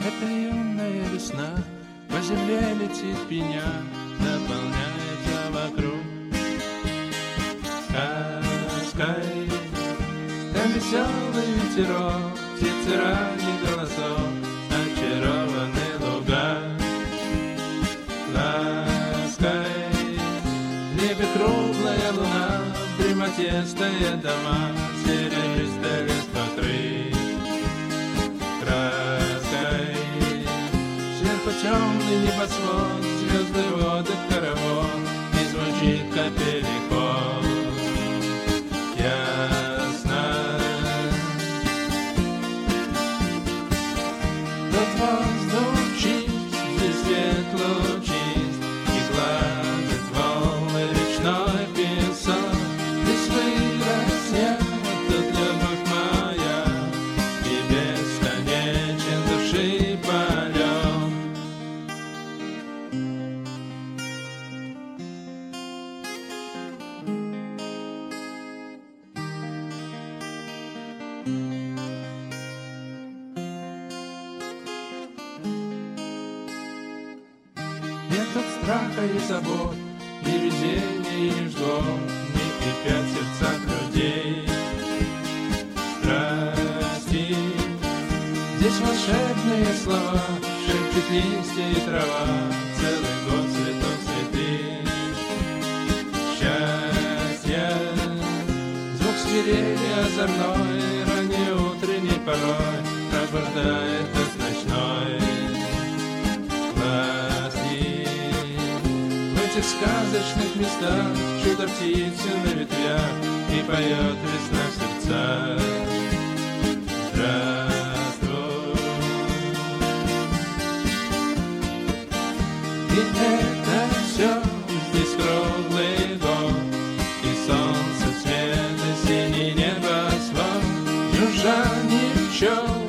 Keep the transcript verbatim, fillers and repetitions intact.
Это юная весна, по земле летит пеня, наполняется вокруг сказкой. Там веселый ветерок, птицы ранних голосов, очарованные луга лаской. В небе круглая луна, в дремоте стоят дома, серебристый лес покрыт краской. Сверху темный небосвод, звезды, воды, хоровод, и звучит капель-хор ясно. Тот воздух чист, здесь светло чист, и гладит волны речной песок. Здесь вырос я, тут любовь моя, и бесконечен души полет. Нет тут страха и забот, ни везения и ни ждот, не кипят в сердцах людей страсти. Здесь волшебные слова, шепчут листья и трава, целый год цветут цветы счастья. Звук свирели озорной, ранний утренний порой пробуждает от ночной власти. В этих сказочных местах чудо птицы на ветвях, и поет весна в сердцах. Здравствуй. И это все здесь круглый год, и солнце, свет, и синий небосвод, жужжание пчел